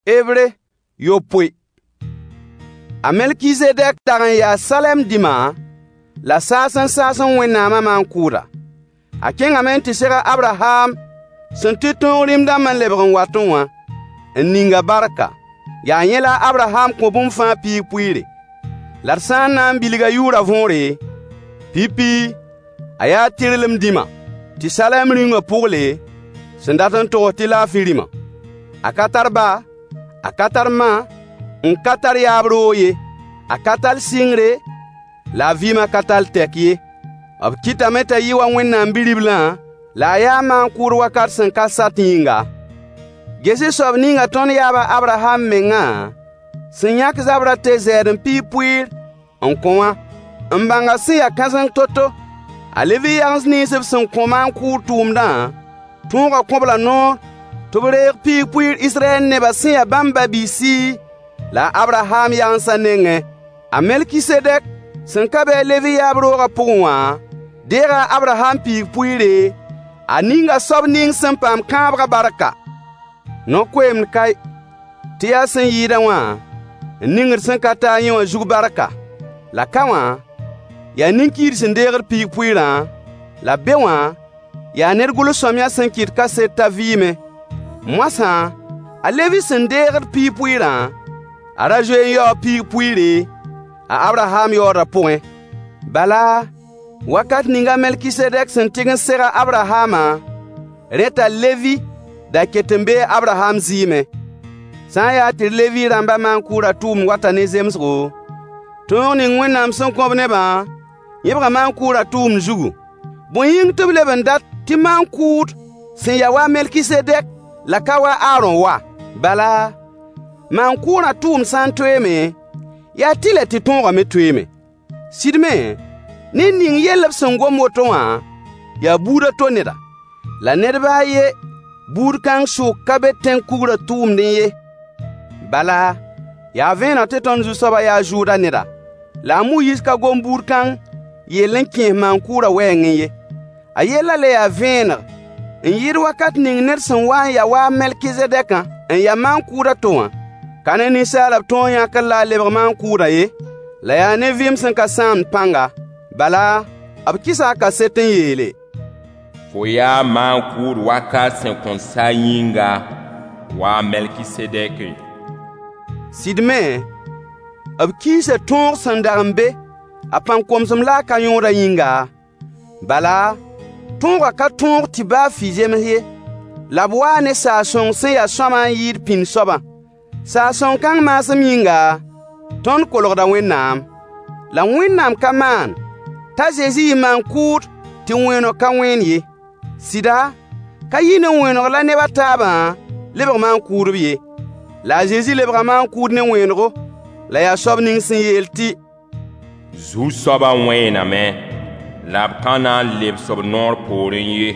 Hébreu yopoe. A Melkisedek tagan ya Salem dima la sasan Wẽnnaamã maan-kʋʋda. A kẽngame tɩ sega Abraham sẽn tɩ tõog rɩmda man lebg n wat n wã n ninga barka. Yaa yẽ la Abraham kõ bũmb fãa piig pʋɩɩre. La d sã n na n bilga yʋʋra võore, pipi a yaa tɩrlem dĩma tɩ Salem rĩngã pʋgle sẽn dat n togs tɩ laafɩ rɩma. A ka tar ba, a ka tar ma, n ka tar yaab roog ye, a ka tar sɩngre, la a vɩɩmã ka tar tɛk ye. B kɩtame t'a yɩ wa Wẽnnaam Bi-riblã la a yaa maan-kʋʋd wakat sẽn ka sat yĩnga. Gese soab ninga tõnd yaaba Abraham mengã sẽn yãk zabrã tɩ zɛɛd n piig pʋɩɩr n kõ wã, n bãnga sẽn ya kãseng toto. A levi yagens nins b sẽn kõ maan-kʋʋd tʋʋmdã tõoga kõbla noor tɩ b reeg piig pʋɩɩr Israyɛl nebã sẽn ya bãmb ba-biisi la Abraham yagensã nengẽ. A Melkisedek sẽn ka bɩ a levi yaab roogã pʋgẽ wã deega Abraham piig pʋɩɩre, a ninga soab ning sẽn paam kãabga barka. No-koeemd kae tɩ yaa sẽn yɩɩda wã n ningd sẽn ka ta yẽ wã zug barka. La ka wã yaa nin-kiid sẽn deegd piig pʋɩɩrã, la be wã yaa ned gʋls-sõamyã sẽn kɩt kaset t'a vɩɩme. Moasã, a levi sẽn deegd piig pʋɩɩrã, a ra zoe n yaoog piig pʋɩɩre a Abraham yaoodã pʋgẽ. Bala, wakat ninga Melkisedek sẽn tɩg n sega Abrahamã, rẽta Levi da ket n bee Abraham zɩɩme. Sã n yaa tɩ Levi rãmbã maan-kʋʋdã tʋʋmd wata ne zemsgo, tõog ning Wẽnnaam sẽn kõ b nebã yẽbga maan-kʋʋdã tʋʋmd zugu. Bõe yĩng tɩ b leb n dat tɩ maan-kʋʋd sẽn ya wa Melkisedek la ka wa Aaron wa? Bala, maan-kʋʋdã tʋʋmd sã n toeeme, yaa tɩ la tɩ tõogame toeeme. Sɩdme, ned ning yell b sẽn gom woto wã yaa buudã to neda, la ned baa ye buud kãng sʋʋg ka be tẽn-kugrã tʋʋmdẽ ye. Bala, yaa vẽeneg tɩ tõnd zu-soabã yaa Zʋʋda neda, la a Moyiis ka gom buud kãng yell n kẽes maan-kʋʋdã wɛɛngẽ ye. A yella la yaa vẽeneg n yɩɩd wakat ning ned sẽn wa n ya wa Melkisedekã n ya maan-kʋʋdã to wã. Ka ne ninsaalb tõog yãkr la a lebg maan-kʋʋdã ye, la yaa ne vɩɩm sẽn ka sãamd pãnga. Bala, b kɩsa a kaset n yeele: Fo yaa maan-kʋʋd wakat sẽn kõn sa yĩnga wa Melkisedek. Sɩdme, b kiisa tõog sẽn dag n be a pãn-komsem la a ka yõoda yĩnga. Bala, tõogã ka tõog tɩ baa fɩ zems ye, la b waa ne saag-sõng sẽn ya sõama n yɩɩd pĩnd soabã. Saag-sõng kãng maasem yĩnga, tõnd kolgda Wẽnnaam. La Wẽnnaam ka maan t'a Zezi yɩ maan-kʋʋd tɩ wẽeneg ka wẽen ye. Sɩda, ka yɩ ne wẽeneg la nebã taabã lebg maan-kʋʋdb ye. La a Zezi lebga maan-kʋʋd ne wẽenego, la yaa soab ning sẽn yeel tɩ: Zu-soabã wẽename, la b ka na n leb soab noor poorẽ ye.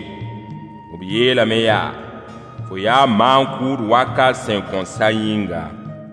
B yeelame yaa: Fo yaa maan-kʋʋd wakat sẽn kõn sa yĩnga.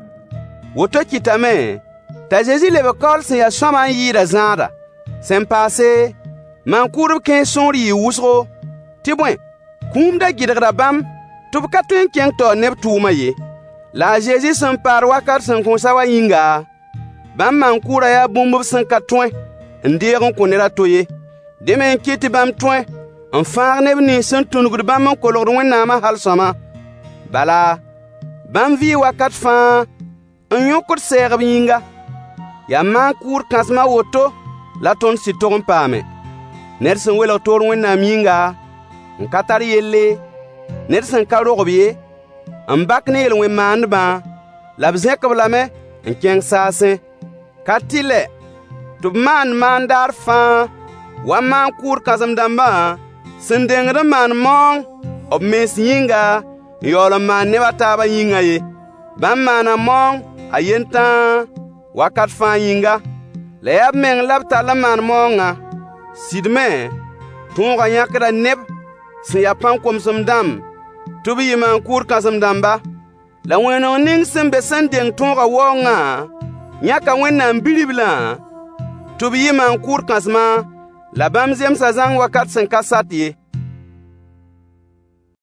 Woto kɩtame t'a Zezi lebg kaool sẽn ya sõama n yɩɩda zãada. Sẽn paase, maan-kʋʋdb kẽes sõor yɩɩ wʋsgo, tɩ bõe, kũumda gɩdgda bãmb tɩ b ka tõe n kẽng taoor neb tʋʋmã ye. La a Zezi sẽn paad wakat sẽn kõsa wa yĩnga, bãmb maan-kʋʋdã yaa bũmb b sẽn ka tõe n deeg n kõ ned a to ye. Deme n kɩt tɩ bãmb tõe n fãag neb nins sẽn tũnugd bãmb n kolgd Wẽnnaamã hal-sõama. Bala, bãmb vɩɩ wakat fãa n yõkd sɛɛg b yĩnga. Yaa maan-kʋʋd kãsmã woto la tõnd sɩd tog n paame. Ned sẽn welg toor Wẽnnaam yĩnga n ka tar yelle, ned sẽn ka rogb ye, n bak ne yel-wẽn-maandbã, la b zẽk-b lame n kẽng saasẽ. Ka tɩlɛ tɩ b maan maan-daar fãa wa maan-kʋʋd kãsem-dãmbã sẽn dengd n maan maoong b mens yĩnga n yaool n maan nebã taabã yĩngã ye. Bãmb maana maoong a yentã wakat fãa yĩnga, la yaa b meng la b tall n maan maoongã. Sɩdme, tõogã yãkda neb sẽn ya pãn-komsem dãmb tɩ b yɩ maan-kʋʋd kãsem-dãmba. La wẽneg ning sẽn be sẽn deng tõogã waoongã yãka Wẽnnaam Bi-riblã tɩ b yɩ maan-kʋʋd kãsmã, la bãmb zemsa zãng wakat sẽn ka sat ye.